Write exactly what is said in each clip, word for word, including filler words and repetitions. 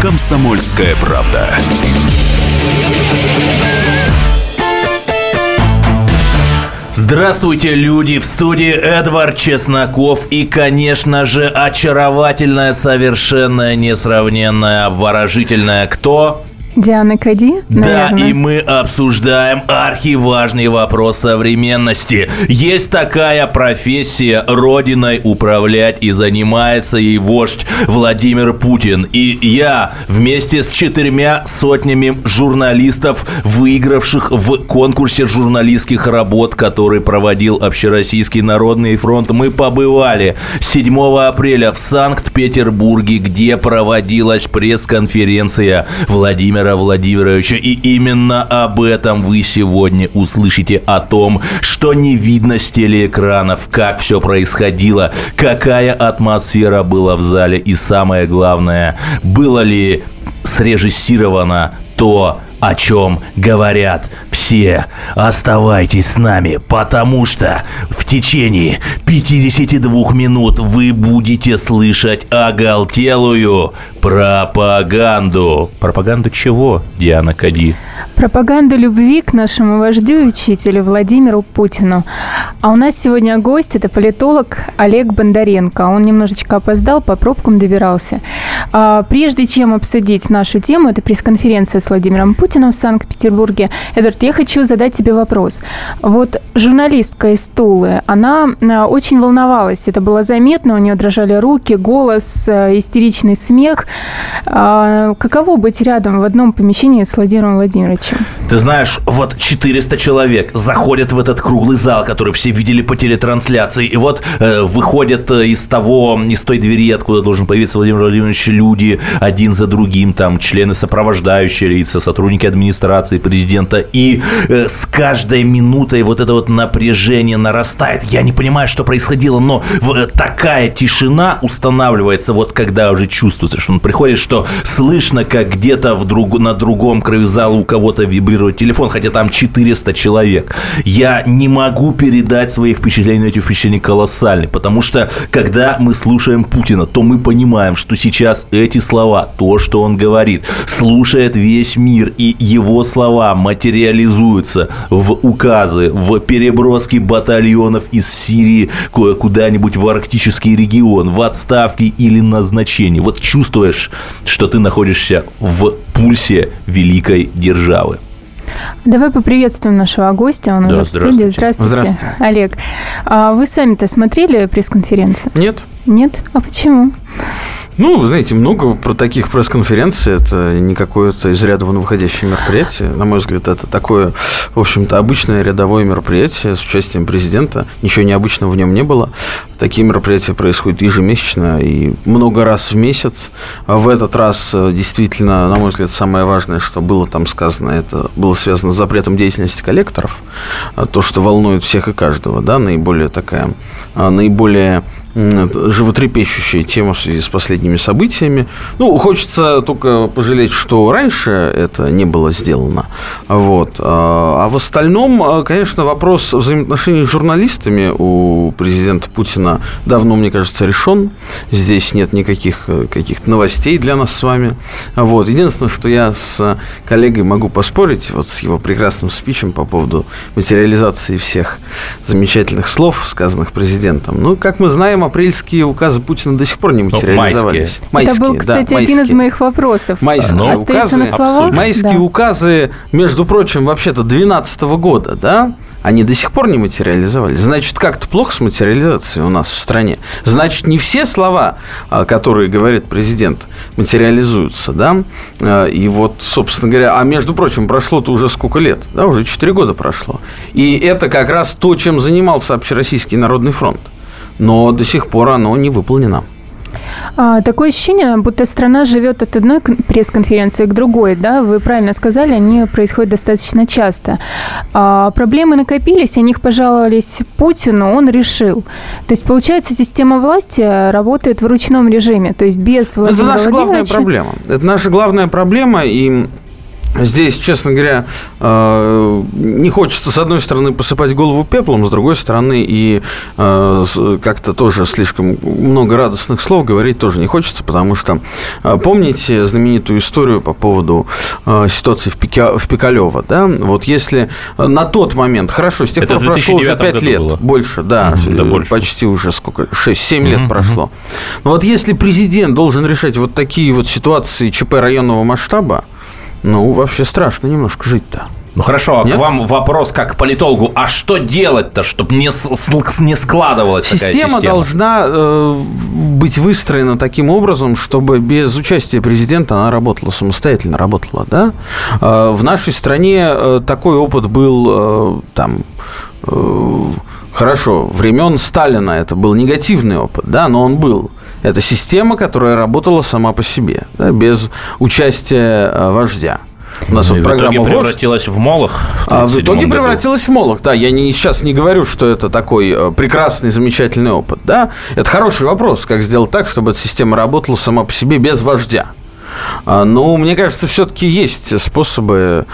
«Комсомольская правда». Здравствуйте, люди! В студии Эдвард Чесноков и, конечно же, очаровательная, совершенная, несравненная, обворожительная кто? Диана Кади, Да, наверное. и мы обсуждаем архиважный вопрос современности. Есть такая профессия — Родиной управлять, и занимается ей вождь Владимир Путин. И я вместе с четырьмя сотнями журналистов, выигравших в конкурсе журналистских работ, который проводил Общероссийский народный фронт, мы побывали седьмого апреля в Санкт-Петербурге, где проводилась пресс-конференция Владимира Владимировича. И именно об этом вы сегодня услышите, о том, что не видно с телеэкранов, как все происходило, какая атмосфера была в зале и, самое главное, было ли срежиссировано то, о чем говорят все. Оставайтесь с нами, потому что в течение пятидесяти двух минут вы будете слышать оголтелую пропаганду. Пропаганду чего, Диана Кади? Пропаганду любви к нашему вождю и учителю Владимиру Путину. А у нас сегодня гость – это политолог Олег Бондаренко. Он немножечко опоздал, по пробкам добирался. А, прежде чем обсудить нашу тему, это пресс-конференция с Владимиром Путиным в Санкт-Петербурге. Эдвард, я хочу задать тебе вопрос. Вот журналистка из Тулы, она очень волновалась. Это было заметно, у нее дрожали руки, голос, истеричный смех. А, каково быть рядом в одном помещении с Владимиром Владимировичем? Ты знаешь, вот четыреста человек заходят в этот круглый зал, который все видели по телетрансляции, и вот э, выходят из того, из той двери, откуда должен появиться Владимир Владимирович, люди один за другим, там члены сопровождающие лица, сотрудники администрации президента, и э, с каждой минутой вот это вот напряжение нарастает. Я не понимаю, что происходило, но в, такая тишина устанавливается, вот когда уже чувствуется, что он приходит, что слышно, как где-то в друг, на другом краю зала у кого-то вибрирует телефон, хотя там четыреста человек. Я не могу передать свои впечатления, но эти впечатления колоссальны, потому что, когда мы слушаем Путина, то мы понимаем, что сейчас эти слова, то, что он говорит, слушает весь мир, и его слова материализуются в указы, в переброски батальонов из Сирии куда-нибудь в арктический регион, в отставки или назначение. Вот чувствуешь, что ты находишься в пульсе великой державы. Давай поприветствуем нашего гостя, он да, уже в студии. Здравствуйте, здравствуйте. Олег. А вы сами-то смотрели пресс-конференцию? Нет. Нет? А почему? Ну, вы знаете, много про таких пресс-конференций. Это не какое-то из ряда вон выходящее мероприятие. На мой взгляд, это такое, в общем-то, обычное рядовое мероприятие с участием президента. Ничего необычного в нем не было. Такие мероприятия происходят ежемесячно и много раз в месяц. В этот раз, действительно, на мой взгляд, самое важное, что было там сказано, это было связано с запретом деятельности коллекторов. То, что волнует всех и каждого, да, наиболее такая, наиболее животрепещущая тема в связи с последними событиями. Ну, хочется только пожалеть, что раньше это не было сделано. Вот. А в остальном, конечно, вопрос взаимоотношений с журналистами у президента Путина давно, мне кажется, решен. Здесь нет никаких каких-то новостей для нас с вами. Вот. Единственное, что я с коллегой могу поспорить, вот с его прекрасным спичем по поводу материализации всех замечательных слов, сказанных президентом. Ну, как мы знаем, апрельские указы Путина до сих пор не материализовались. Ну, майские. Это был, кстати, да, один из моих вопросов. Майские Но остается указы, на словах? майские да. указы, между прочим, вообще-то две тысячи двенадцатого года, да, они до сих пор не материализовались. Значит, как-то плохо с материализацией у нас в стране. Значит, не все слова, которые говорит президент, материализуются, да. И вот, собственно говоря, а между прочим, прошло-то уже сколько лет, да, уже четыре года прошло. И это как раз то, чем занимался Общероссийский народный фронт. Но до сих пор оно не выполнено. А, такое ощущение, будто страна живет от одной пресс-конференции к другой, да? Вы правильно сказали, они происходят достаточно часто. А, проблемы накопились, о них пожаловались Путину, он решил. То есть, получается, система власти работает в ручном режиме, то есть без Владимира Это наша Владимировича. главная проблема. Это наша главная проблема, и Здесь, честно говоря, не хочется, с одной стороны, посыпать голову пеплом, с другой стороны, и как-то тоже слишком много радостных слов говорить тоже не хочется, потому что помните знаменитую историю по поводу ситуации в, Пика, в Пикалево, да? Вот если на тот момент, хорошо, с тех пор прошло уже пять лет, было. больше, да, mm-hmm, да больше. Почти уже сколько, шесть-семь mm-hmm. лет прошло. Но вот если президент должен решать вот такие вот ситуации ЧП районного масштаба, ну, вообще страшно немножко жить-то. Ну, хорошо, а к вам вопрос как к политологу. А что делать-то, чтобы не, не складывалась система такая система? Система должна э, быть выстроена таким образом, чтобы без участия президента она работала, самостоятельно работала, да? Э, в нашей стране э, такой опыт был, э, там... Э, хорошо, времен Сталина это был негативный опыт, да, но он был. Это система, которая работала сама по себе, да, без участия вождя. У нас ну, вот в программа итоге превратилась в Молох. В, а в итоге году. превратилась в Молох, да. Я не, сейчас не говорю, что это такой прекрасный, замечательный опыт, да. Это хороший вопрос, как сделать так, чтобы эта система работала сама по себе без вождя. Но, мне кажется, все-таки есть способы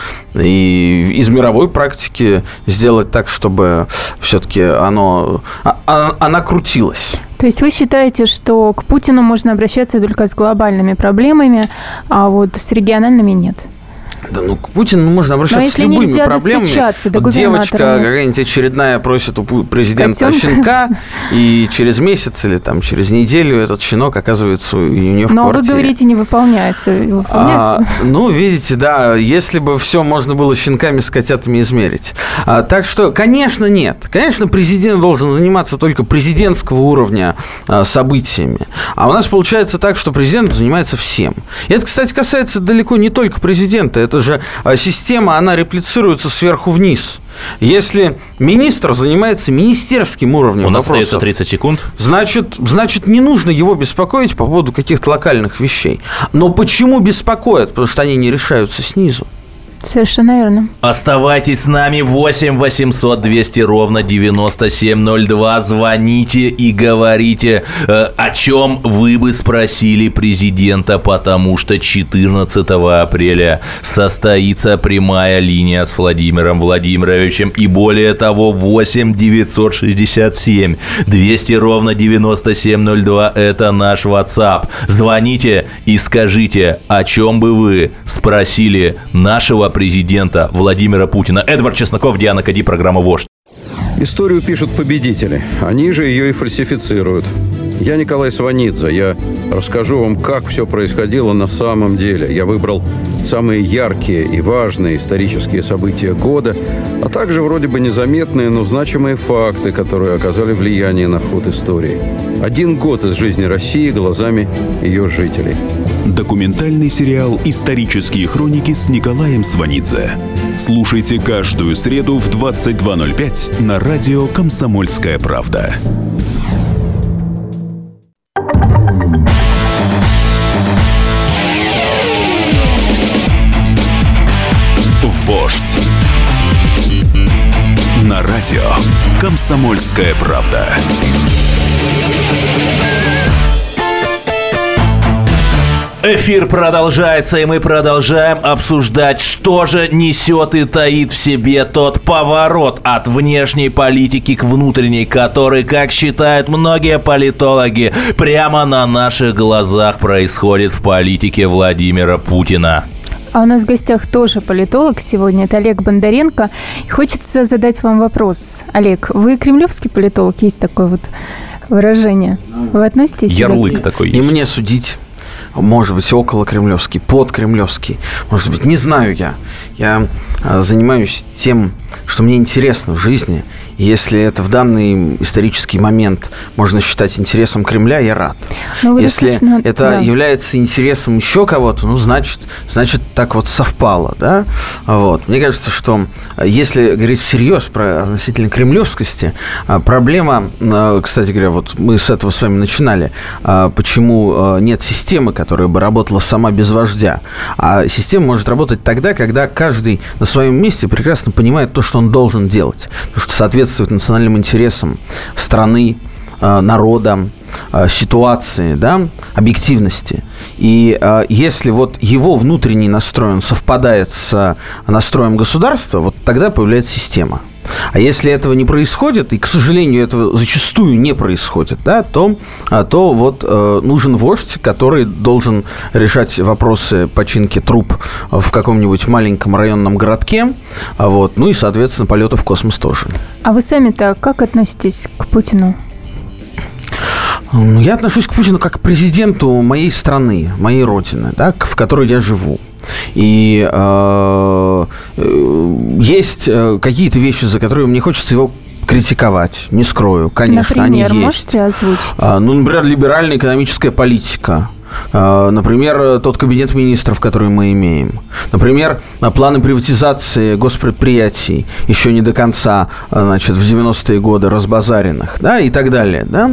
и из мировой практики сделать так, чтобы все-таки оно, она крутилась. То есть вы считаете, что к Путину можно обращаться только с глобальными проблемами, а вот с региональными нет? Да ну, к Путину можно обращаться с любыми проблемами. Вот девочка какая-нибудь очередная просит у президента Котенка. щенка, и через месяц или там через неделю этот щенок оказывается у нее в Но квартире. Но вы говорите, не выполняется. А, ну, видите, да, если бы все можно было щенками с котятами измерить. А, так что, конечно, нет. Конечно, президент должен заниматься только президентского уровня а, событиями. А у нас получается так, что президент занимается всем. И это, кстати, касается далеко не только президента. Это же система, она реплицируется сверху вниз. Если министр занимается министерским уровнем У нас вопросов, остается тридцать секунд. Значит, значит, не нужно его беспокоить по поводу каких-то локальных вещей. Но почему беспокоят? Потому что они не решаются снизу. Совершенно верно. Оставайтесь с нами. Восемь восемьсот двести ровно девяносто семь ноль два. Звоните и говорите, э, о чем вы бы спросили президента, потому что четырнадцатого апреля состоится прямая линия с Владимиром Владимировичем. И более того, восемь девятьсот шестьдесят семь двести ровно девяносто семь ноль два – это наш WhatsApp. Звоните и скажите, о чем бы вы спросили нашего президента Владимира Путина. Эдвард Чесноков, Диана Кади, программа «Вождь». Историю пишут победители. Они же ее и фальсифицируют. Я Николай Сванидзе. Я расскажу вам, как все происходило на самом деле. Я выбрал самые яркие и важные исторические события года, а также вроде бы незаметные, но значимые факты, которые оказали влияние на ход истории. Один год из жизни России глазами ее жителей. Документальный сериал «Исторические хроники» с Николаем Сванидзе. Слушайте каждую среду в двадцать два ноль пять на радио «Комсомольская правда». Вождь. На радио «Комсомольская правда». Эфир продолжается, и мы продолжаем обсуждать, что же несет и таит в себе тот поворот от внешней политики к внутренней, который, как считают многие политологи, прямо на наших глазах происходит в политике Владимира Путина. А у нас в гостях тоже политолог сегодня, это Олег Бондаренко. И хочется задать вам вопрос. Олег, вы кремлевский политолог? Есть такое вот выражение. Вы относитесь? Ярлык такой есть. И мне судить. Может быть, около кремлевский, под кремлевский. Может быть, не знаю я. Я занимаюсь тем, что мне интересно в жизни. И если это в данный исторический момент можно считать интересом Кремля, я рад. Если достаточно... это да. является интересом еще кого-то, ну, значит, значит, так вот совпало, да? Вот. Мне кажется, что если говорить всерьез про относительно кремлевскости, проблема, кстати говоря, вот мы с этого с вами начинали, почему нет системы, которая бы работала сама без вождя. А система может работать тогда, когда каждый на своем месте прекрасно понимает то, что он должен делать. Потому что соответствует национальным интересам страны, народа, ситуации, да, объективности. И э, если вот его внутренний настрой он совпадает с настроем государства, вот тогда появляется система. А если этого не происходит, и, к сожалению, этого зачастую не происходит, да, то, то вот э, нужен вождь, который должен решать вопросы починки труб в каком-нибудь маленьком районном городке, вот, ну и, соответственно, полеты в космос тоже. А вы сами-то как относитесь к Путину? Я отношусь к Путину как к президенту моей страны, моей родины, да, в которой я живу. И э, есть какие-то вещи, за которые мне хочется его критиковать, не скрою, конечно, например, они есть. Можете озвучить? А, ну, например, либеральная экономическая политика. Например, тот кабинет министров, который мы имеем. Например, планы приватизации госпредприятий еще не до конца, значит, в девяностые годы разбазаренных, да, и так далее, да.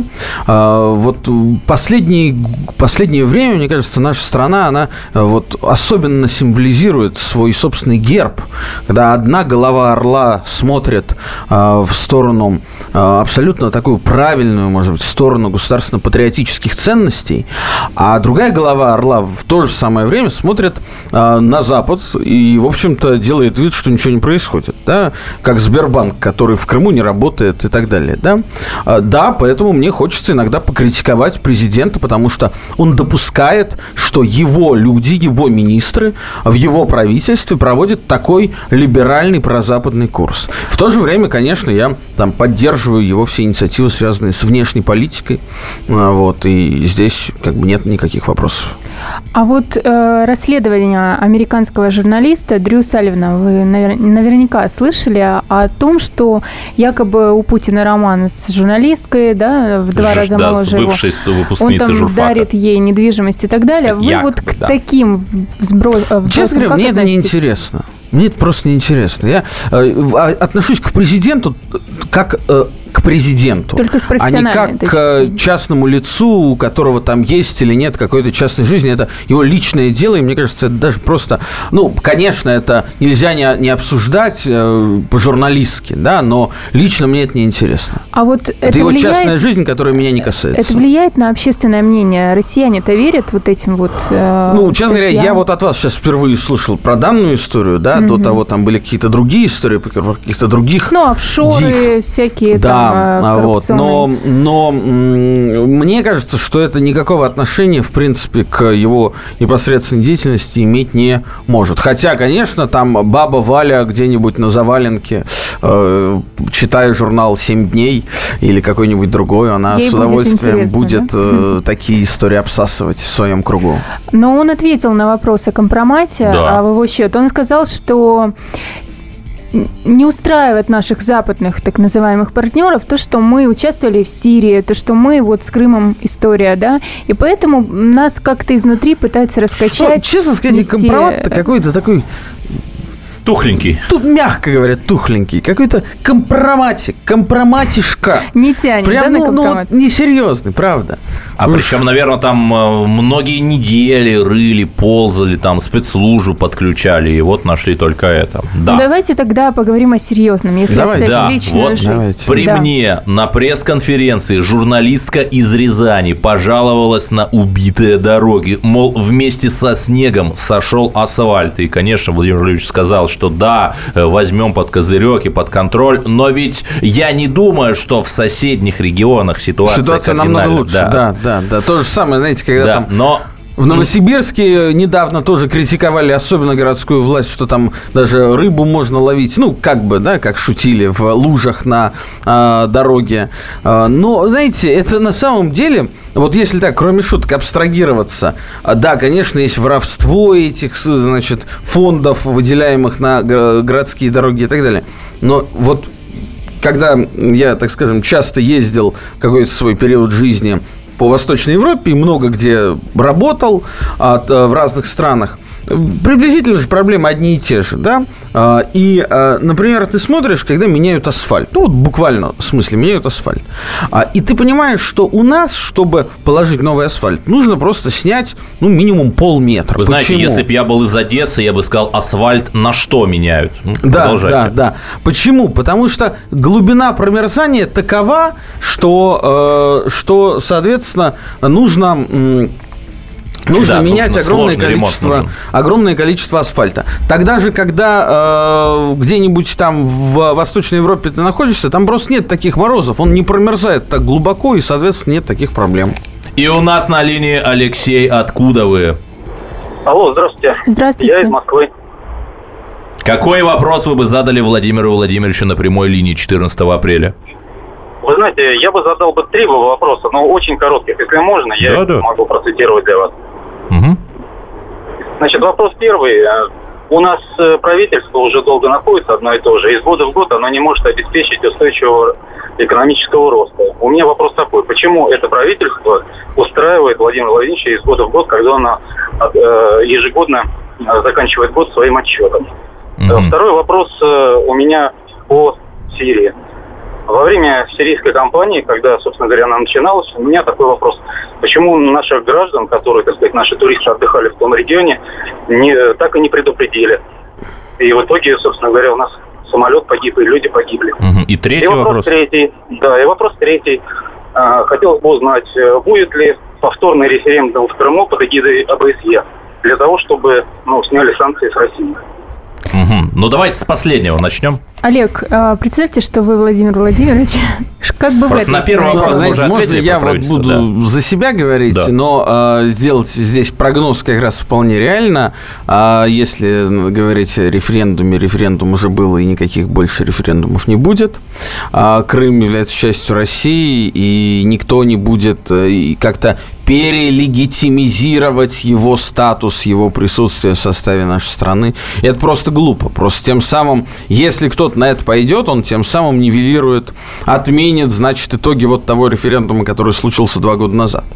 Вот последние, последнее время, мне кажется, наша страна, она вот особенно символизирует свой собственный герб, когда одна голова орла смотрит в сторону абсолютно такую правильную, может быть, сторону государственно-патриотических ценностей, а другая голова орла в то же самое время смотрит а, на Запад и, в общем-то, делает вид, что ничего не происходит, да, как Сбербанк, который в Крыму не работает и так далее, да. А, да, поэтому мне хочется иногда покритиковать президента, потому что он допускает, что его люди, его министры в его правительстве проводят такой либеральный прозападный курс. В то же время, конечно, я там поддерживаю его все инициативы, связанные с внешней политикой, а, вот, и здесь как бы нет никаких вопросов. А вот э, расследование американского журналиста Дрю Салливана, вы навер- наверняка слышали о, о том, что якобы у Путина роман с журналисткой, да, в два Ж, раза да, моложе его. Он там журфака. дарит ей недвижимость и так далее. Вы якобы, вот к да. таким взбросам, честно говоря, мне это не интересно. Мне это просто неинтересно. Я э, отношусь к президенту как э, к президенту, только с профессиональной, а не как к частному лицу, у которого там есть или нет какой-то частной жизни. Это его личное дело, и мне кажется, это даже просто... Ну, конечно, это нельзя не, не обсуждать э, по-журналистски, да, но лично мне это неинтересно. А вот это, это его влияет... частная жизнь, которая меня не касается. Это влияет на общественное мнение? Россияне-то верят вот этим вот э, Ну, честно статьям? говоря, я вот от вас сейчас впервые слышал про данную историю, да, угу. До того там были какие-то другие истории, про каких-то других... Ну, офшоры див. всякие да. там... Вот, но, но мне кажется, что это никакого отношения, в принципе, к его непосредственной деятельности иметь не может. Хотя, конечно, там баба Валя где-нибудь на заваленке, э, читая журнал «Семь дней» или какой-нибудь другой, она Ей с удовольствием будет, будет да? э, такие истории обсасывать в своем кругу. Но он ответил на вопрос о компромате, да. в его счет. Он сказал, что... не устраивает наших западных так называемых партнеров то, что мы участвовали в Сирии, то, что мы вот с Крымом история, да, и поэтому нас как-то изнутри пытаются раскачать. Ну, честно сказать, нести... компромат-то какой-то такой... Тухленький. Тут, мягко говоря, тухленький. Какой-то компроматик, компроматишка. Не тянет, прям, да, ну, на компромат? Ну, несерьезный, правда. А ну, причем, наверное, там многие недели рыли, ползали, там спецслужбы подключали, и вот нашли только это. Да. Ну, давайте тогда поговорим о серьезном, если Давай, отстать да, личную вот жизнь. Давайте. При да. мне на пресс-конференции журналистка из Рязани пожаловалась на убитые дороги. Мол, вместе со снегом сошел асфальт. И, конечно, Владимир Владимирович сказал, что да, возьмем под козырек и под контроль, но ведь я не думаю, что в соседних регионах ситуация, ситуация намного лучше. Да. Да, да, да. То же самое, знаете, когда да, там... Но... В Новосибирске недавно тоже критиковали, особенно городскую власть, что там даже рыбу можно ловить, ну, как бы, да, как шутили, в лужах на э, дороге. Э, но, знаете, это на самом деле, вот если так, кроме шуток, абстрагироваться, да, конечно, есть воровство этих, значит, фондов, выделяемых на городские дороги и так далее, но вот когда я, так скажем, часто ездил какой-то свой период жизни по Восточной Европе и много где работал от, в разных странах, приблизительно же проблемы одни и те же, да? И, например, ты смотришь, когда меняют асфальт. Ну, вот буквально, в смысле, меняют асфальт. И ты понимаешь, что у нас, чтобы положить новый асфальт, нужно просто снять, ну, минимум полметра. Вы знаете, Почему? если бы я был из Одессы, я бы сказал, асфальт на что меняют? Ну, да, да, да. Почему? Потому что глубина промерзания такова, что, э, что соответственно, нужно... Нужно да, менять огромное количество, огромное количество асфальта. Тогда же, когда э, где-нибудь там в Восточной Европе ты находишься, там просто нет таких морозов, он не промерзает так глубоко, и, соответственно, нет таких проблем. И у нас на линии Алексей. Откуда вы? Алло, здравствуйте. Здравствуйте. Я из Москвы. Какой вопрос вы бы задали Владимиру Владимировичу на прямой линии четырнадцатого апреля? Вы знаете, я бы задал бы три вопроса, но очень коротких, если можно, я да, да. могу процитировать для вас. Угу. Значит, вопрос первый. У нас правительство уже долго находится одно и то же. Из года в год оно не может обеспечить устойчивого экономического роста. У меня вопрос такой. Почему это правительство устраивает Владимира Владимировича из года в год, когда оно ежегодно заканчивает год своим отчетом? Угу. Второй вопрос у меня по Сирии. Во время сирийской кампании, когда, собственно говоря, она начиналась, у меня такой вопрос. Почему наших граждан, которые, так сказать, наши туристы отдыхали в том регионе, не, так и не предупредили? И в итоге, собственно говоря, у нас самолет погиб, и люди погибли. Угу. И третий и вопрос. вопрос. Третий, да, и вопрос третий. Хотелось бы узнать, будет ли повторный референдум в Крыму под эгидой ОБСЕ для того, чтобы ну, сняли санкции с России? Угу. Ну, давайте с последнего начнем. Олег, представьте, что вы, Владимир Владимирович, как бы Просто вы на первый вопрос ну, мы знаете, уже можно я вот буду да. за себя говорить, да. но э, сделать здесь прогноз как раз вполне реально. А если говорить о референдуме, референдум уже был, и никаких больше референдумов не будет. А Крым является частью России, и никто не будет э, как-то перелегитимизировать его статус, его присутствие в составе нашей страны. И это просто глупо. Просто тем самым, если кто-то на это пойдет, он тем самым нивелирует, отменит, значит, итоги вот того референдума, который случился два года назад.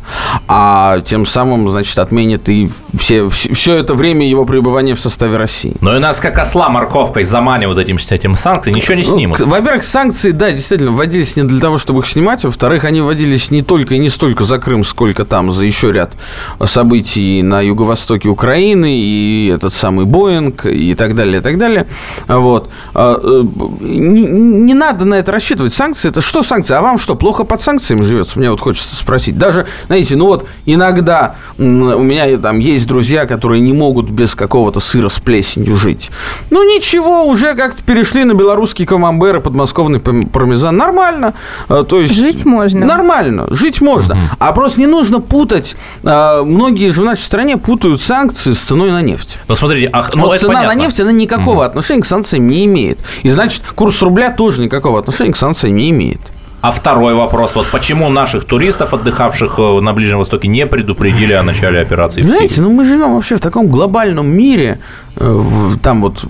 А тем самым, значит, отменит и все, все это время его пребывания в составе России. Но и нас как осла морковкой заманивают этим, с этим санкций, ничего не снимут. Ну, во-первых, санкции, да, действительно, вводились не для того, чтобы их снимать. Во-вторых, они вводились не только и не столько за Крым, сколько там за еще ряд событий на юго-востоке Украины, и этот самый Боинг, и так далее, и так далее. Вот. Не, не надо на это рассчитывать. Санкции, это что санкции? А вам что, плохо под санкциями живется? Мне вот хочется спросить. Даже, знаете, ну вот иногда у меня там есть друзья, которые не могут без какого-то сыра с плесенью жить. Ну ничего, уже как-то перешли на белорусский камамбер и подмосковный пармезан. Нормально. То есть, жить можно. Нормально, жить можно. Угу. А просто не нужно путать. Многие же в нашей стране путают санкции с ценой на нефть. Ну смотрите, а, ну, вот цена понятно. на нефть, она никакого угу. отношения к санкциям не имеет. И значит, курс рубля тоже никакого отношения к санкциям не имеет. А второй вопрос. Вот почему наших туристов, отдыхавших на Ближнем Востоке, не предупредили о начале операции? Знаете, ну мы живем вообще в таком глобальном мире. Там вот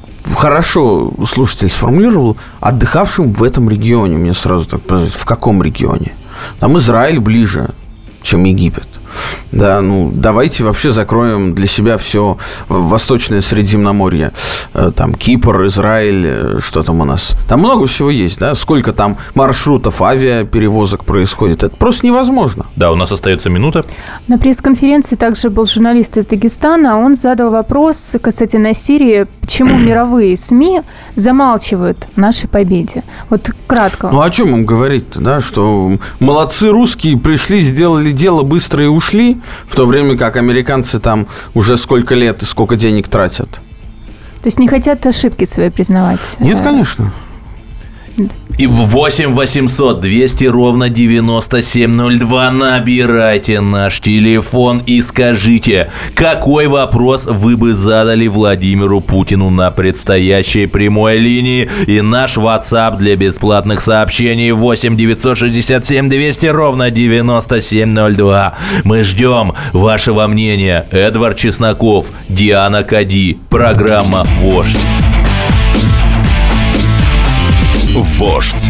хорошо слушатель сформулировал, отдыхавшим в этом регионе. Мне сразу так подождите, в каком регионе? Там Израиль ближе, чем Египет. Да, ну, давайте вообще закроем для себя все Восточное Средиземноморье. Там Кипр, Израиль, что там у нас? Там много всего есть, да? Сколько там маршрутов авиаперевозок происходит? Это просто невозможно. Да, у нас остается минута. На пресс-конференции также был журналист из Дагестана. Он задал вопрос касательно Сирии. Почему мировые СМИ замалчивают о нашей победе? Вот кратко. Ну, о чем им говорить-то, да? Что молодцы русские, пришли, сделали дело быстро и ушли, в то время как американцы там уже сколько лет и сколько денег тратят. То есть не хотят ошибки свои признавать? Нет, конечно. И в восемь восемьсот двести ровно девяносто семь ноль два набирайте наш телефон и скажите, какой вопрос вы бы задали Владимиру Путину на предстоящей прямой линии. И наш WhatsApp для бесплатных сообщений восемь девятьсот шестьдесят семь двести ровно девяносто семь ноль два. Мы ждем вашего мнения. Эдвард Чесноков, Диана Кади. Программа «Вождь». Вождь.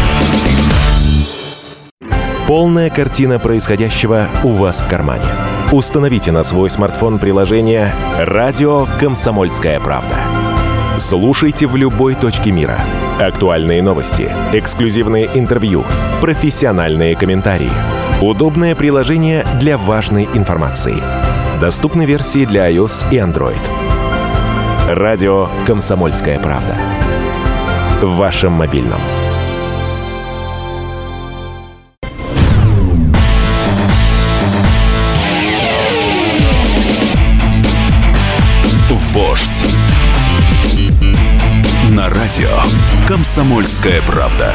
Полная картина происходящего у вас в кармане. Установите на свой смартфон приложение «Радио Комсомольская правда». Слушайте в любой точке мира. Актуальные новости, эксклюзивные интервью, профессиональные комментарии. Удобное приложение для важной информации. Доступны версии для iOS и Android. «Радио Комсомольская правда». В вашем мобильном. Вождь. На радио «Комсомольская правда».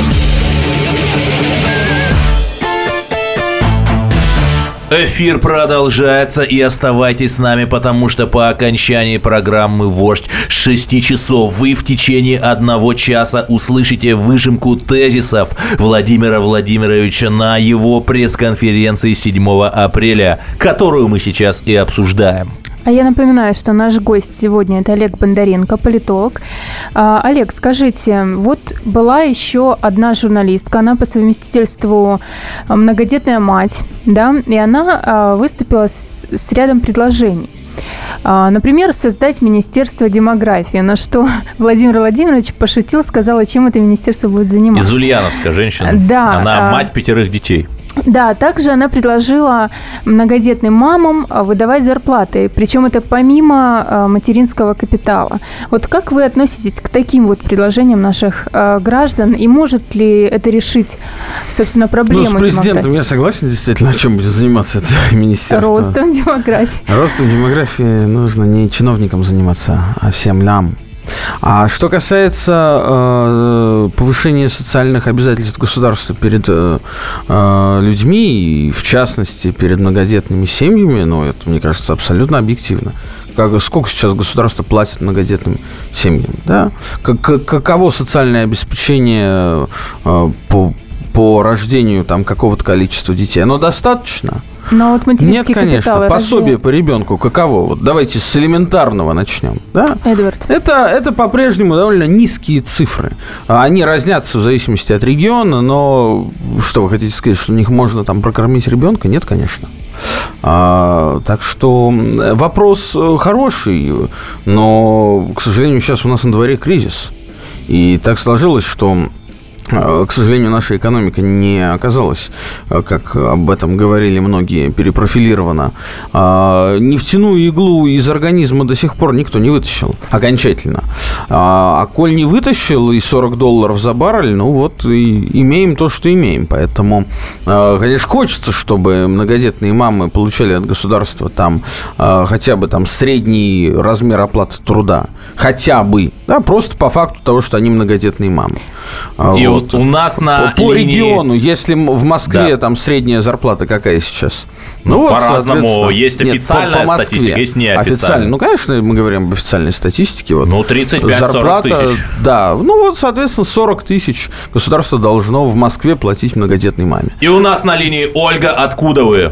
Эфир продолжается, и оставайтесь с нами, потому что по окончании программы «Вождь» с шести часов вы в течение одного часа услышите выжимку тезисов Владимира Владимировича на его пресс-конференции седьмого апреля, которую мы сейчас и обсуждаем. А я напоминаю, что наш гость сегодня – это Олег Бондаренко, политолог. А, Олег, скажите, вот была еще одна журналистка, она по совместительству многодетная мать, да, и она а, выступила с, с рядом предложений. А, например, создать Министерство демографии, на что Владимир Владимирович пошутил, сказал, чем это министерство будет заниматься. Из Ульяновска женщина. Да. Она мать пятерых детей. Да, также она предложила многодетным мамам выдавать зарплаты, причем это помимо материнского капитала. Вот как вы относитесь к таким вот предложениям наших граждан, и может ли это решить, собственно, проблему демографии? Ну, с президентом демографии? Я согласен, действительно, о чем будет заниматься это министерство. Ростом демографии. Ростом демографии нужно не чиновникам заниматься, а всем нам. А что касается э, повышения социальных обязательств государства перед э, э, людьми, и в частности перед многодетными семьями, ну, это, мне кажется, абсолютно объективно. Как, сколько сейчас государство платит многодетным семьям? Да? Как, каково социальное обеспечение э, по, по рождению там, какого-то количества детей? Оно достаточно? Но вот Нет, конечно. Пособие разве... по ребенку каково? Вот давайте с элементарного начнем. Да? Эдвард. Это, это по-прежнему довольно низкие цифры. Они разнятся в зависимости от региона, но что вы хотите сказать, что у них можно там прокормить ребенка? Нет, конечно. А, так что вопрос хороший, но, к сожалению, сейчас у нас на дворе кризис. И так сложилось, что... К сожалению, наша экономика не оказалась, как об этом говорили многие, перепрофилирована. Нефтяную иглу из организма до сих пор никто не вытащил окончательно. А коль не вытащил и сорок долларов за баррель, ну вот и имеем то, что имеем. Поэтому, конечно, хочется, чтобы многодетные мамы получали от государства там хотя бы там средний размер оплаты труда. Хотя бы. Да, просто по факту того, что они многодетные мамы. И вот у нас на по линии... региону, если в Москве да. там средняя зарплата какая сейчас? Ну, ну вот, по-разному. Есть официальная Нет, по, по статистика, есть неофициальная. Официально. Ну, конечно, мы говорим об официальной статистике. Вот. Ну, тридцать пять сорок тысяч. Да, ну вот, соответственно, сорок тысяч государство должно в Москве платить многодетной маме. И у нас на линии Ольга. Откуда вы?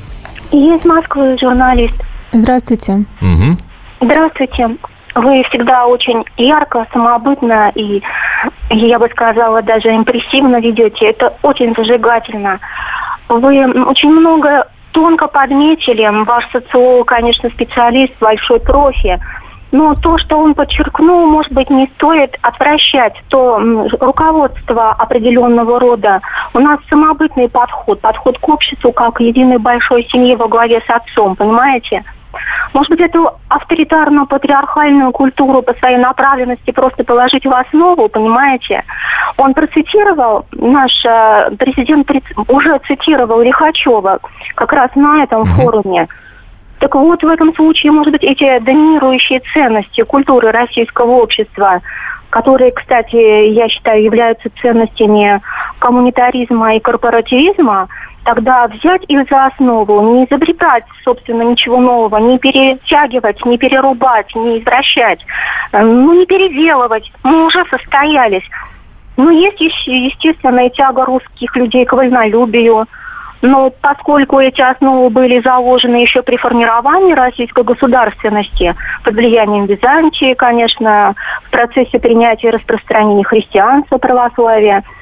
Из Москвы, журналист. Здравствуйте. Угу. Здравствуйте. Вы всегда очень ярко, самобытно и, я бы сказала, даже импрессивно ведете. Это очень зажигательно. Вы очень много тонко подметили. Ваш социолог, конечно, специалист, большой профи. Но то, что он подчеркнул, может быть, не стоит отвращать. То руководство определенного рода. У нас самобытный подход. Подход к обществу, как к единой большой семье во главе с отцом. Понимаете? Может быть, эту авторитарную патриархальную культуру по своей направленности просто положить в основу, понимаете? Он процитировал, наш э, президент уже цитировал Лихачева как раз на этом mm-hmm. форуме. Так вот, в этом случае, может быть, эти доминирующие ценности культуры российского общества, которые, кстати, я считаю, являются ценностями коммунитаризма и корпоративизма, тогда взять их за основу, не изобретать, собственно, ничего нового, не перетягивать, не перерубать, не извращать, ну, не переделывать. Мы уже состоялись. Но есть, естественно, и тяга русских людей к вольнолюбию. Но поскольку эти основы были заложены еще при формировании российской государственности, под влиянием Византии, конечно, в процессе принятия и распространения христианства, православия,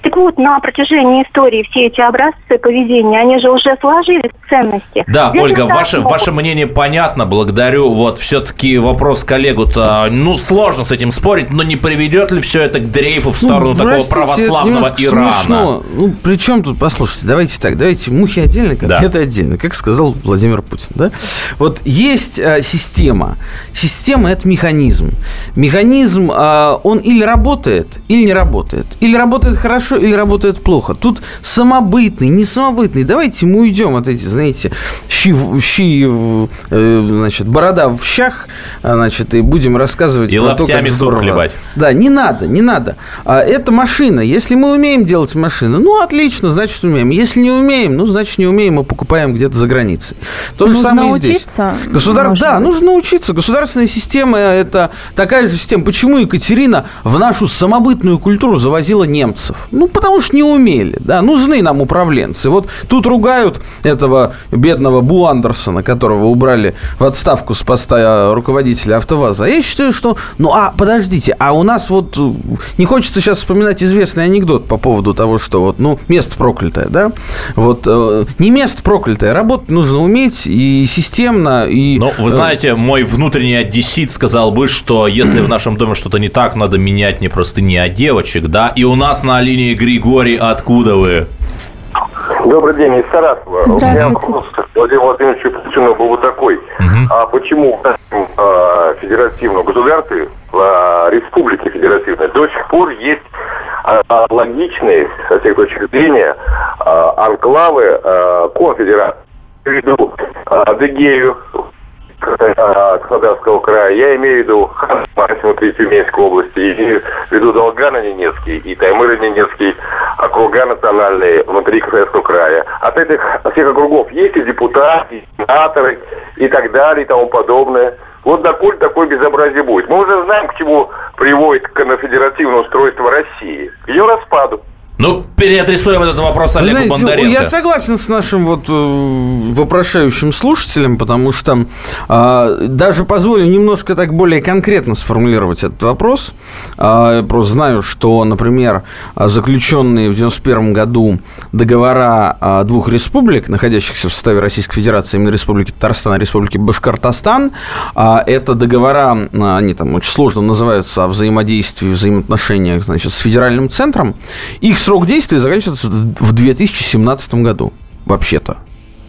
Так вот, на протяжении истории все эти образцы поведения, они же уже сложились в ценности. Да, Здесь Ольга, ваше, могут... ваше мнение понятно, благодарю. Вот все-таки вопрос коллегу-то, ну, сложно с этим спорить, но не приведет ли все это к дрейфу в сторону ну, такого православного Ирана? Смешно. Ну, при чем тут, послушайте, давайте так, давайте мухи отдельно, котлеты да. отдельно, как сказал Владимир Путин, да? Вот есть а, система. Система – это механизм. Механизм, а, он или работает, или не работает. Или работает хорошо, или работает плохо. Тут самобытный, не самобытный. Давайте мы уйдем от этих, знаете, щи, щи э, значит, борода в щах, значит, и будем рассказывать и про то, как здорово. Хлебать. Да, не надо, не надо. А, это машина. Если мы умеем делать машины, ну, отлично, значит, умеем. Если не умеем, ну, значит, не умеем, мы покупаем где-то за границей. То нужно же самое и здесь. Государ... Да, быть. нужно учиться. Государственная система – это такая же система. Почему Екатерина в нашу самобытную культуру завозила немцев? Ну, потому что не умели, да, нужны нам управленцы. Вот тут ругают этого бедного Бу Андерсона, которого убрали в отставку с поста руководителя АвтоВАЗа. А я считаю, что, ну, а, подождите, а у нас вот, не хочется сейчас вспоминать известный анекдот по поводу того, что вот, ну, место проклятое, да, вот, э, не место проклятое, работать нужно уметь и системно, и... Ну, вы знаете, мой внутренний одессит сказал бы, что если в нашем доме что-то не так, надо менять не простыни, а девочек, да, и у нас на линии Григорий, откуда вы? Добрый день, из Саратова. У меня вопрос к Владимиру Владимировичу Путину был вот такой. Uh-huh. А почему в федеративном государстве, в республике федеративной, до сих пор есть логичные, со всех точек зрения, анклавы конфедерации? Я имею в виду Адыгею, Краснодарского края, я имею в виду Ханты-Мансийской Тюменской области, я имею в виду Долгано-Ненецкий и Таймыр-Ненецкий округа национальные внутри Краснодарского края. От этих всех округов есть и депутаты, и сенаторы, и так далее, и тому подобное. Вот доколе такое безобразие будет. Мы уже знаем, к чему приводит конфедеративное устройство России. К ее распаду. Ну, переадресуем этот вопрос Олегу Знаете, Бондаренко. Я согласен с нашим вот э, вопрошающим слушателем, потому что э, даже позволю немножко так более конкретно сформулировать этот вопрос. Э, я просто знаю, что, например, заключенные в девяносто первом году договора э, двух республик, находящихся в составе Российской Федерации, именно Республики Татарстан и Республики Башкортостан, э, это договора, э, они там очень сложно называются, о взаимодействии, взаимоотношениях, значит, с федеральным центром. Их срок действия заканчивается в две тысячи семнадцатом году, вообще-то.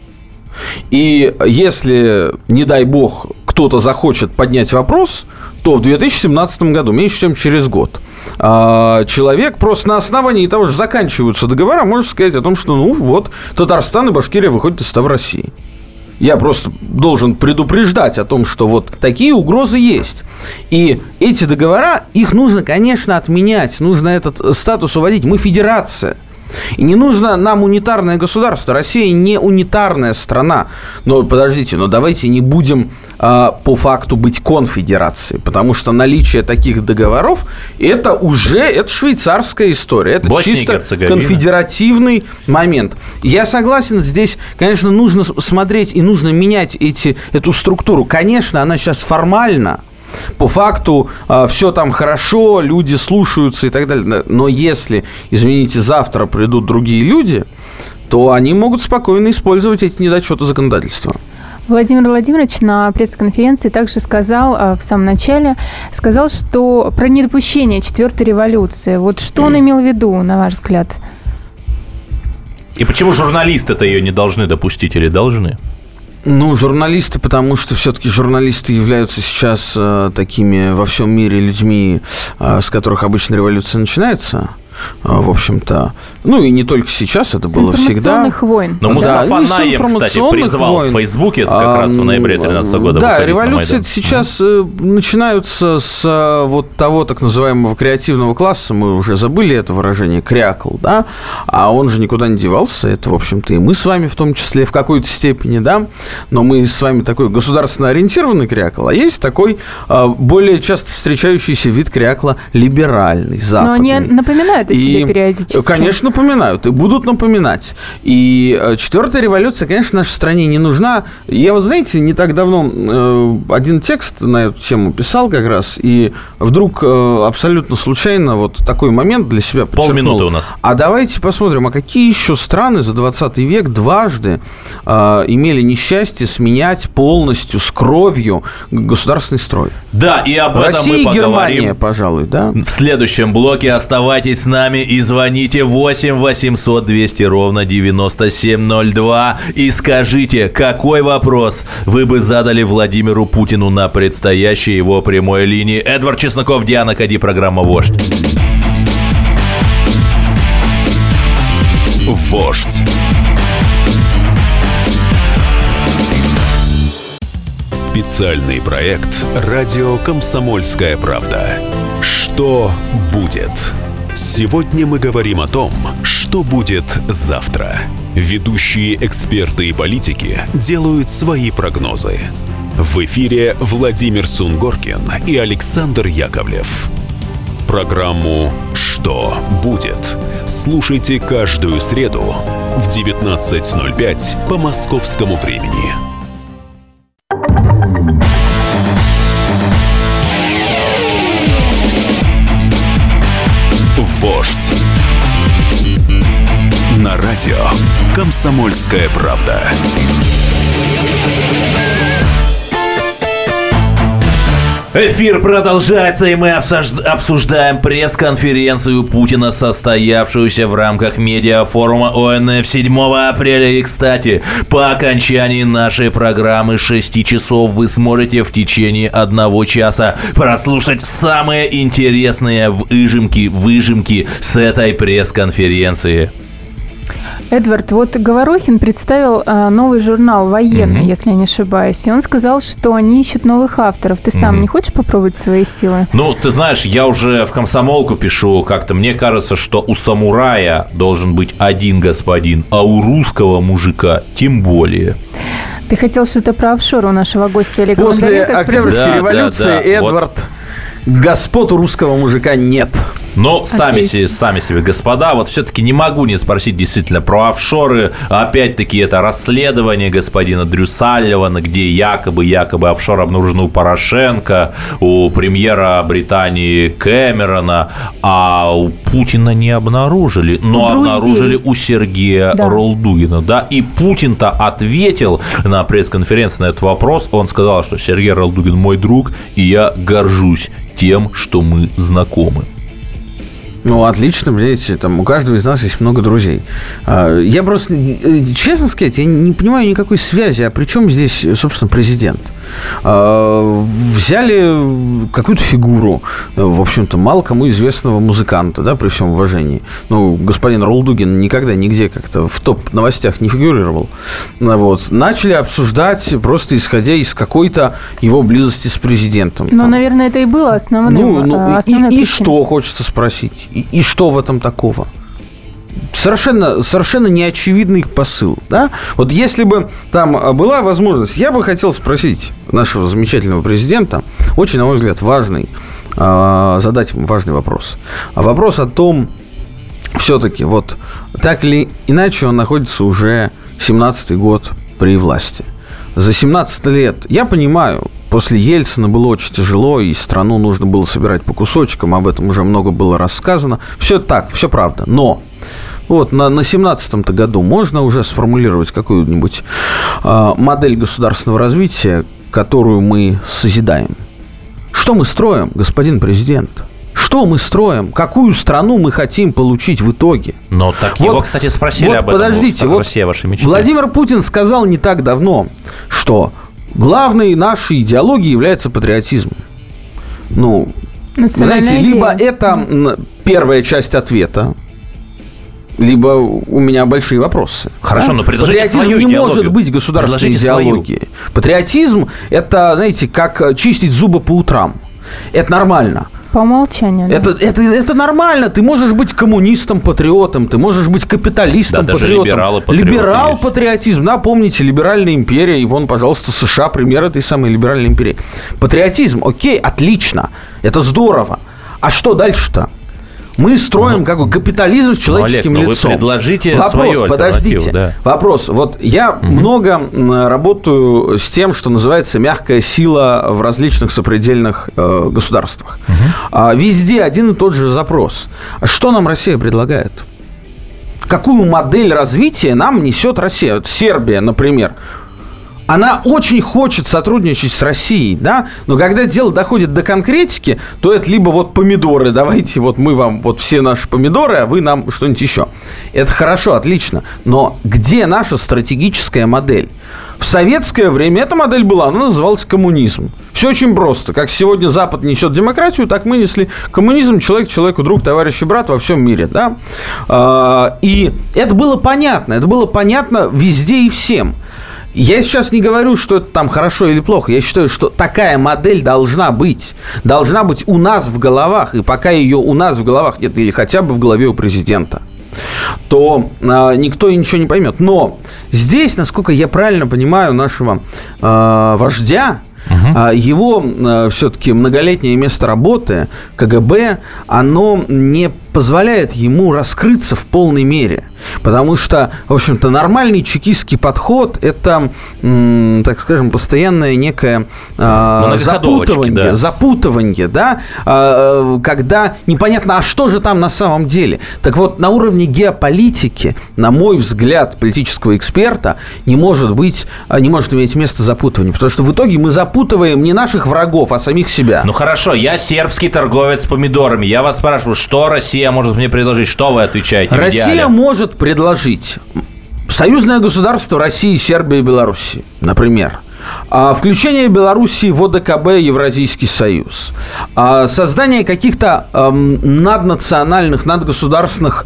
И если, не дай бог, кто-то захочет поднять вопрос, то в две тысячи семнадцатом году, меньше чем через год, человек просто на основании того, что заканчиваются договора, может сказать о том, что, ну, вот, Татарстан и Башкирия выходят из состава России. Я просто должен предупреждать о том, что вот такие угрозы есть. И эти договора, их нужно, конечно, отменять. Нужно этот статус уводить. Мы федерация. И не нужно нам унитарное государство. Россия не унитарная страна. Но подождите, но давайте не будем а, по факту быть конфедерацией. Потому что наличие таких договоров, это уже это швейцарская история. Это Босния чисто конфедеративный момент. Я согласен, здесь, конечно, нужно смотреть и нужно менять эти, эту структуру. Конечно, она сейчас формально. По факту э, все там хорошо, люди слушаются и так далее. Но если, извините, завтра придут другие люди, то они могут спокойно использовать эти недочеты законодательства. Владимир Владимирович на пресс-конференции также сказал в самом начале, сказал, что про недопущение четвертой революции. Вот что он имел в виду, на ваш взгляд? И почему журналисты-то ее не должны допустить или должны? Ну, журналисты, потому что все-таки журналисты являются сейчас э, такими во всем мире людьми, э, с которых обычно революция начинается. В общем-то, ну и не только сейчас, это с было всегда. Информационных войн. Но Мустафа да, Наем, кстати, призвал войн. В Фейсбуке, это как а, раз в ноябре две тысячи тринадцатого года. Да, революции сейчас mm-hmm. начинаются с вот того так называемого креативного класса, мы уже забыли это выражение, крякл, да, а он же никуда не девался, это, в общем-то, и мы с вами в том числе в какой-то степени, да, но мы с вами такой государственно ориентированный крякл, а есть такой более часто встречающийся вид крякла либеральный, западный. Но они напоминают напоминают о себе периодически. Конечно, напоминают и будут напоминать. И четвертая революция, конечно, нашей стране не нужна. Я вот, знаете, не так давно э, один текст на эту тему писал как раз, и вдруг э, абсолютно случайно вот такой момент для себя подчеркнул. Полминуты у нас. А давайте посмотрим, а какие еще страны за двадцатый век дважды э, имели несчастье сменять полностью с кровью государственный строй? Да, и об этом Россия мы и поговорим. Германия, пожалуй, да? В следующем блоке оставайтесь с нами и звоните восемь восемьсот двести ровно девяносто семь ноль два и скажите, какой вопрос вы бы задали Владимиру Путину на предстоящей его прямой линии. Эдвард Чесноков, Диана Кади, программа «Вождь». Вождь. Специальный проект «Радио Комсомольская правда». Что будет? Сегодня мы говорим о том, что будет завтра. Ведущие эксперты и политики делают свои прогнозы. В эфире Владимир Сунгоркин и Александр Яковлев. Программу «Что будет?» слушайте каждую среду в девятнадцать ноль пять по московскому времени. Вождь. На радио «Комсомольская правда». Эфир продолжается, и мы обсуждаем пресс-конференцию Путина, состоявшуюся в рамках медиафорума ОНФ седьмого апреля. И, кстати, по окончании нашей программы шести часов вы сможете в течение одного часа прослушать самые интересные выжимки, выжимки с этой пресс-конференции. Эдвард, вот Говорухин представил а, новый журнал «Военный», mm-hmm. если я не ошибаюсь, и он сказал, что они ищут новых авторов. Ты сам mm-hmm. не хочешь попробовать свои силы? Ну, ты знаешь, я уже в комсомолку пишу как-то. Мне кажется, что у самурая должен быть один господин, а у русского мужика тем более. Ты хотел что-то про офшор у нашего гостя Олега После Бондаренко Октябрьской да, революции, да, да. Эдвард, вот. Господ у русского мужика нет. Но сами себе, сами себе, господа, вот все-таки не могу не спросить действительно про офшоры. Опять-таки, это расследование господина Дрю Салливана, где якобы, якобы офшор обнаружен у Порошенко, у премьера Британии Кэмерона, а у Путина не обнаружили, но обнаружили у Сергея да. Ролдугина. Да? И Путин-то ответил на пресс-конференции на этот вопрос. Он сказал, что Сергей Ролдугин мой друг, и я горжусь тем, что мы знакомы. Ну, отлично, видите, там у каждого из нас есть много друзей. Я просто, честно сказать, я не понимаю никакой связи. А при чем здесь, собственно, президент? Взяли какую-то фигуру, в общем-то, мало кому известного музыканта, да, при всем уважении. Ну, господин Ролдугин никогда нигде как-то в топ-новостях не фигурировал. Вот. Начали обсуждать, просто исходя из какой-то его близости с президентом. Ну, наверное, это и было основным. Ну, ну основной и, и что, хочется спросить? И, и что в этом такого? Совершенно, совершенно неочевидный посыл, да? Вот если бы там была возможность, я бы хотел спросить нашего замечательного президента, очень, на мой взгляд, важный, э, задать ему важный вопрос. Вопрос о том, все-таки, вот так или иначе он находится уже семнадцатый год при власти. За семнадцать лет, я понимаю, после Ельцина было очень тяжело, и страну нужно было собирать по кусочкам, об этом уже много было рассказано. Все так, все правда, но... Вот на, на семнадцатом-то году можно уже сформулировать какую-нибудь э, модель государственного развития, которую мы созидаем. Что мы строим, господин президент? Что мы строим? Какую страну мы хотим получить в итоге? Ну, так его, вот, кстати, спросили вот об этом. Подождите, вот Россия, ваши мечты. Владимир Путин сказал не так давно, что главной нашей идеологией является патриотизм. Ну, знаете, либо это первая часть ответа, либо у меня большие вопросы. Хорошо, да? Но предложите Патриотизм свою не идеологию. может быть государственной идеологией. Свою. Патриотизм – это, знаете, как чистить зубы по утрам. Это нормально. По умолчанию, да. Это, это, это нормально. Ты можешь быть коммунистом, патриотом, ты можешь быть капиталистом, да, патриотом. Либерал, либерал патриотизм. Да, помните, либеральная империя. И вон, пожалуйста, США пример этой самой либеральной империи. Патриотизм, окей, отлично. Это здорово. А что дальше-то? Мы строим какой капитализм с человеческим ну, Олег, лицом. Вы предложите Вопрос, свою подождите. Да. Вопрос. Вот я угу. много работаю с тем, что называется мягкая сила в различных сопредельных э, государствах. Угу. А, везде один и тот же запрос. Что нам Россия предлагает? Какую модель развития нам несет Россия? Вот Сербия, например. Она очень хочет сотрудничать с Россией, да, но когда дело доходит до конкретики, то это либо вот помидоры, давайте вот мы вам вот все наши помидоры, а вы нам что-нибудь еще. Это хорошо, отлично, но где наша стратегическая модель? В советское время эта модель была, она называлась коммунизм. Все очень просто. Как сегодня Запад несет демократию, так мы несли коммунизм, человек человеку друг, товарищ и брат во всем мире, да. И это было понятно, это было понятно везде и всем. Я сейчас не говорю, что это там хорошо или плохо. Я считаю, что такая модель должна быть. Должна быть у нас в головах. И пока ее у нас в головах нет, или хотя бы в голове у президента, то э, никто и ничего не поймет. Но здесь, насколько я правильно понимаю нашего э, вождя, Uh-huh. его э, все-таки многолетнее место работы, ка гэ бэ, оно не позволяет ему раскрыться в полной мере. Потому что, в общем-то, нормальный чекистский подход – это, м, так скажем, постоянное некое э, запутывание, да. запутывание, да, э, когда непонятно, а что же там на самом деле. Так вот, на уровне геополитики, на мой взгляд, политического эксперта, не может быть, не может иметь место запутывание. Потому что в итоге мы запутываем не наших врагов, а самих себя. Ну хорошо, я сербский торговец помидорами. Я вас спрашиваю, что Россия может мне предложить? Что вы отвечаете? Россия может предложить союзное государство России, Сербии и Белоруссии, например. Включение Белоруссии в о дэ ка бэ, Евразийский союз. Создание каких-то наднациональных, надгосударственных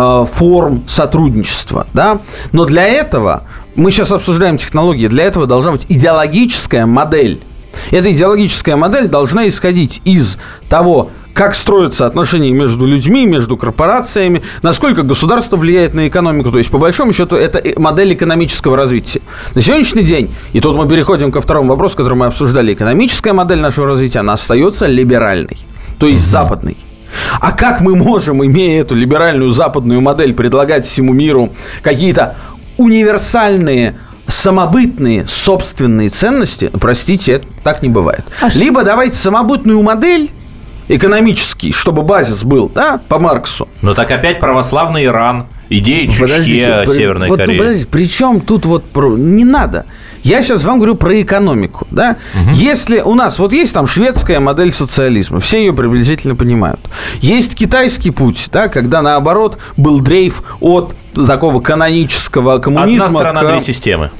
форм сотрудничества. Да? Но для этого, мы сейчас обсуждаем технологии, для этого должна быть идеологическая модель. Эта идеологическая модель должна исходить из того, как строятся отношения между людьми, между корпорациями, насколько государство влияет на экономику. То есть, по большому счету, это модель экономического развития. На сегодняшний день, и тут мы переходим ко второму вопросу, который мы обсуждали, экономическая модель нашего развития, она остается либеральной, то есть mm-hmm. западной. А как мы можем, имея эту либеральную западную модель, предлагать всему миру какие-то универсальные, самобытные, собственные ценности? Простите, это так не бывает. А Либо давайте самобытную модель, экономический, чтобы базис был, да, по Марксу. Но так опять православный Иран, идеи Чечне, Северной вот, Кореи. Подождите, причем тут вот не надо. Я сейчас вам говорю про экономику, да. Угу. Если у нас вот есть там шведская модель социализма, все ее приблизительно понимают. Есть китайский путь, да, когда наоборот был дрейф от такого канонического коммунизма. Одна страна, к... две системы.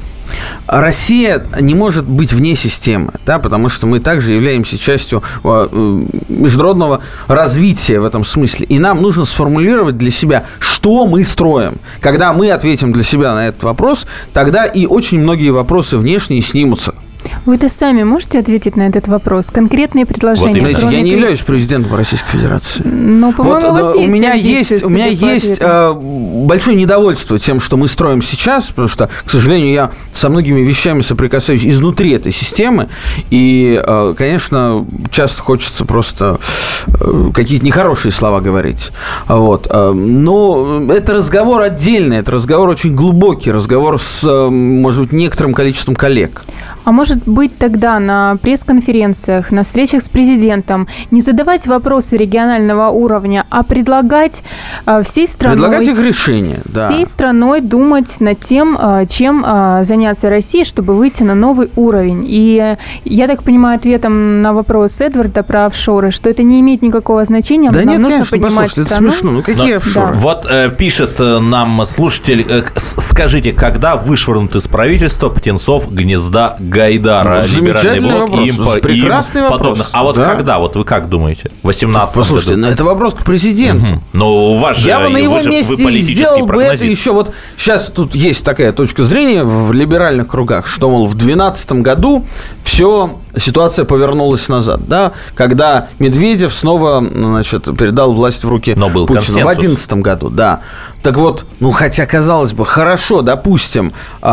Россия не может быть вне системы, да, потому что мы также являемся частью международного развития в этом смысле. И нам нужно сформулировать для себя, что мы строим. Когда мы ответим для себя на этот вопрос, тогда и очень многие вопросы внешние снимутся. Вы-то сами можете ответить на этот вопрос? Конкретные предложения. Вот, знаете, я не являюсь президентом Российской Федерации. Но, по-моему, вот, у вас у есть меня амбиции, есть, у меня есть э, большое недовольство тем, что мы строим сейчас, потому что, к сожалению, я со многими вещами соприкасаюсь изнутри этой системы, и, э, конечно, часто хочется просто э, какие-то нехорошие слова говорить. Вот. Но это разговор отдельный, это разговор очень глубокий, разговор с, может быть, некоторым количеством коллег. А может быть, тогда на пресс-конференциях, на встречах с президентом не задавать вопросы регионального уровня, а предлагать э, всей страной... Предлагать их решения, да. Всей страной думать над тем, э, чем э, заняться Россией, чтобы выйти на новый уровень. И э, я так понимаю, ответом на вопрос Эдварда про офшоры, что это не имеет никакого значения. Да нам нет, нужно конечно, поднимать послушайте, страну. это смешно. Ну, какие Но, офшоры? Да. Вот э, пишет нам слушатель, э, скажите, когда вышвырнут из правительства птенцов гнезда Гайдара, ну, либеральный блок вопрос. и им, Прекрасный им вопрос. подобных. А вот да? когда, вот вы как думаете? В восемнадцатом году? Послушайте, ну это вопрос к президенту. Угу. Но у вас же, я бы на его же, месте сделал бы это еще. Вот сейчас тут есть такая точка зрения в либеральных кругах, что, мол, в две тысячи двенадцатом году все ситуация повернулась назад, да, когда Медведев снова, значит, передал власть в руки Но был Путину консенсус. в две тысячи одиннадцатом году, да. Так вот, ну, хотя, казалось бы, хорошо, допустим,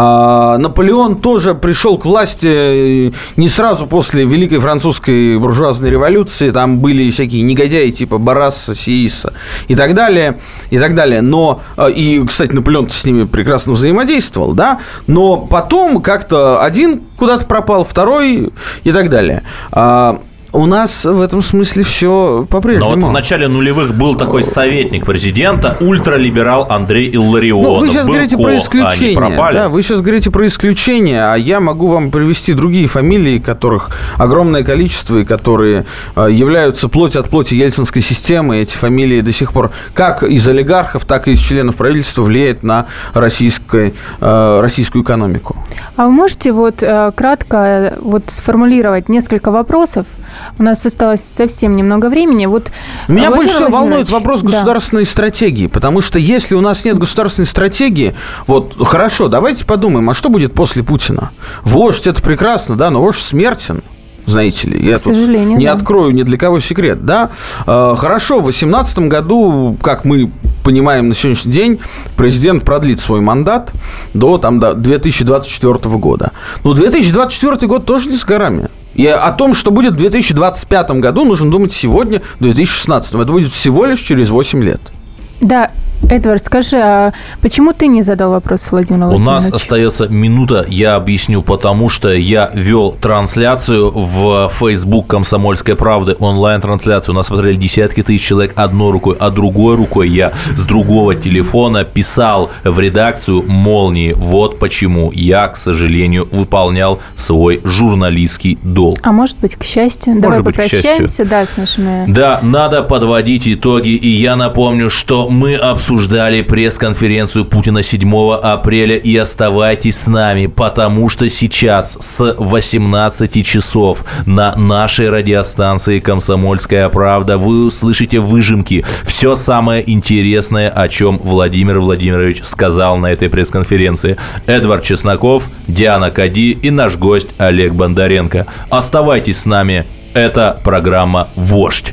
э, Наполеон тоже пришел к власти не сразу после Великой Французской буржуазной революции, там были всякие негодяи типа Барраса, Сииса и так далее, и так далее, но, э, и, кстати, Наполеон с ними прекрасно взаимодействовал, да, но потом как-то один куда-то пропал, второй и так далее. А, у нас в этом смысле все по-прежнему. Но вот в начале нулевых был такой советник президента, ультралиберал Андрей Илларионов. Ну, вы сейчас был говорите ко, про исключение. Да, вы сейчас говорите про исключение, а я могу вам привести другие фамилии, которых огромное количество, и которые э, являются плоть от плоти ельцинской системы. Эти фамилии до сих пор как из олигархов, так и из членов правительства влияют на российское, э, российскую экономику. А вы можете вот э, кратко вот сформулировать несколько вопросов? У нас осталось совсем немного времени. Вот, Меня Владимир больше всего волнует вопрос да. государственной стратегии, потому что если у нас нет государственной стратегии, вот хорошо, давайте подумаем, а что будет после Путина? Вождь – это прекрасно, да, но вождь смертен. Знаете ли, я К сожалению, тут не да. открою ни для кого секрет, да. Хорошо, в две тысячи восемнадцатом году, как мы понимаем на сегодняшний день, президент продлит свой мандат до, там, до две тысячи двадцать четвёртого года. Но две тысячи двадцать четвёртый год тоже не с горами. И о том, что будет в две тысячи двадцать пятом году, нужно думать сегодня, в две тысячи шестнадцатом. Это будет всего лишь через восемь лет. Да, Эдвард, скажи, а почему ты не задал вопрос Владимиру У Владимировичу? нас остается минута, я объясню, потому что я вел трансляцию в Facebook «Комсомольской правды», онлайн-трансляцию. У нас смотрели десятки тысяч человек одной рукой, а другой рукой я с другого телефона писал в редакцию «Молнии». Вот почему я, к сожалению, выполнял свой журналистский долг. А может быть, к счастью. Может Давай быть, к попрощаемся, счастью. да, с нашими... Да, надо подводить итоги, и я напомню, что мы обсуждали пресс-конференцию Путина седьмого апреля, и оставайтесь с нами, потому что сейчас с восемнадцати часов на нашей радиостанции «Комсомольская правда» вы услышите выжимки, все самое интересное, о чем Владимир Владимирович сказал на этой пресс-конференции. Эдвард Чесноков, Диана Кади и наш гость Олег Бондаренко. Оставайтесь с нами, это программа «Вождь».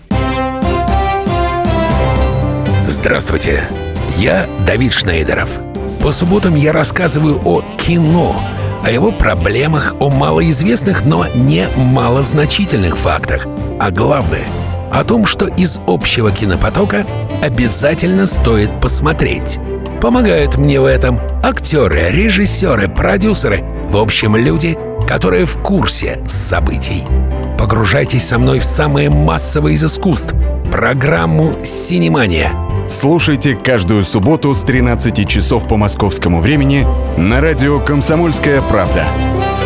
Здравствуйте, я Давид Шнейдеров. По субботам я рассказываю о кино, о его проблемах, о малоизвестных, но не малозначительных фактах. А главное, о том, что из общего кинопотока обязательно стоит посмотреть. Помогают мне в этом актеры, режиссеры, продюсеры, в общем, люди, которые в курсе событий. Погружайтесь со мной в самое массовое из искусств – программу «Синемания». Слушайте каждую субботу с тринадцати часов по московскому времени на радио «Комсомольская правда».